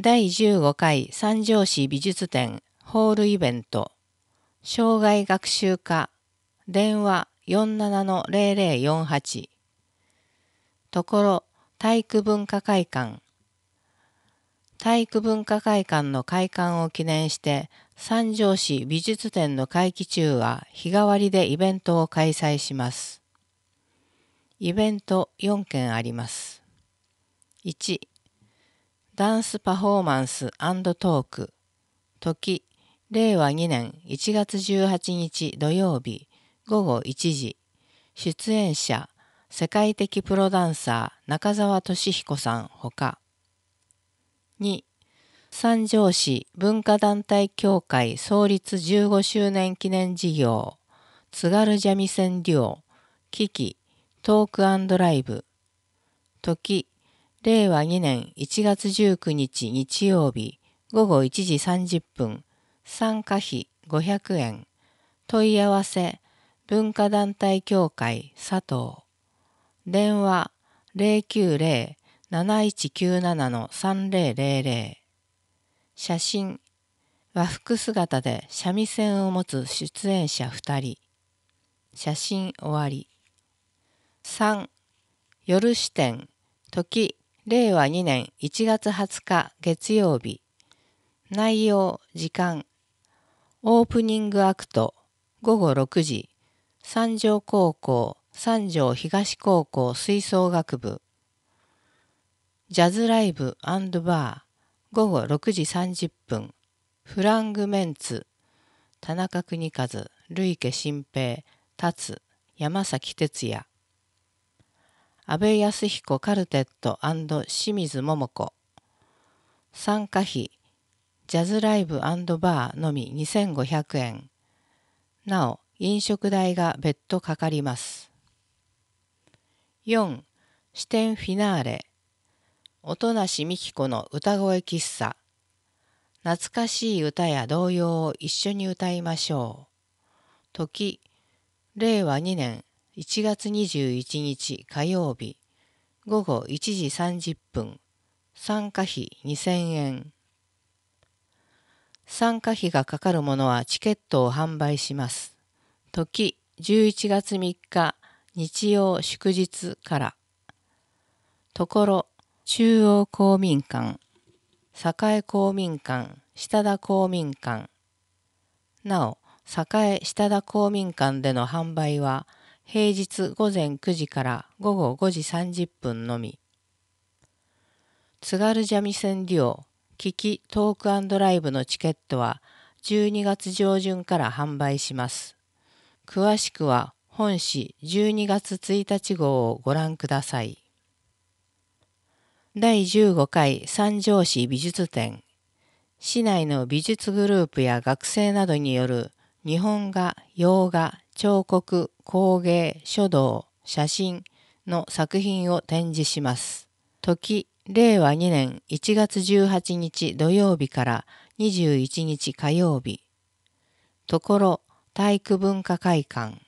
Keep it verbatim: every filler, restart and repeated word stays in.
だいじゅうごかい三条市美術展ホールイベント障害学習課電話 よんじゅうななのゼロゼロよんはち ところ体育文化会館体育文化会館の開館を記念して三条市美術展の会期中は日替わりでイベントを開催します。イベントよんけんあります。いちダンスパフォーマンス&トーク時れいわにねんいちがつじゅうはちにち土曜日ごごいちじ出演者世界的プロダンサー中澤俊彦さんほかに三条市文化団体協会創立じゅうごしゅうねん記念事業津軽三味線デュオキキトーク&ライブ時れいわにねんいちがつじゅうくにち日曜日ごごいちじさんじゅっぷん参加費ごひゃくえん問い合わせ文化団体協会佐藤電話 ゼロきゅうゼロ なないちきゅうなな さんゼロゼロゼロ写真和服姿で三味線を持つ出演者ふたり写真終わりさん夜支店時れいわにねんいちがつはつか月曜日内容時間オープニングアクトごごろくじ三条高校三条東高校吹奏楽部ジャズライブ&バーごごろくじさんじゅっぷんフラングメンツ田中邦和累家新平達山崎哲也安倍康彦カルテット&清水桃子参加費ジャズライブ&バーのみにせんごひゃくえんなお飲食代が別途かかりますよん支店フィナーレ音無美紀子の歌声喫茶懐かしい歌や童謡を一緒に歌いましょう時れいわにねんいちがつにじゅういちにち火曜日ごごいちじさんじゅっぷん参加費にせんえん参加費がかかるものはチケットを販売します時じゅういちがつみっか日曜祝日からところ中央公民館栄公民館下田公民館なお栄下田公民館での販売は平日ごぜんくじからごごごじさんじゅっぷんのみ津軽三味線デュオキキトーク&ライブのチケットはじゅうにがつじょうじゅんから販売します詳しくは本誌じゅうにがつついたち号をご覧くださいだいじゅうごかい三条市美術展市内の美術グループや学生などによる日本画、洋画、彫刻、工芸、書道、写真の作品を展示します。時、れいわにねんいちがつじゅうはちにち土曜日からにじゅういちにち火曜日。ところ、体育文化会館。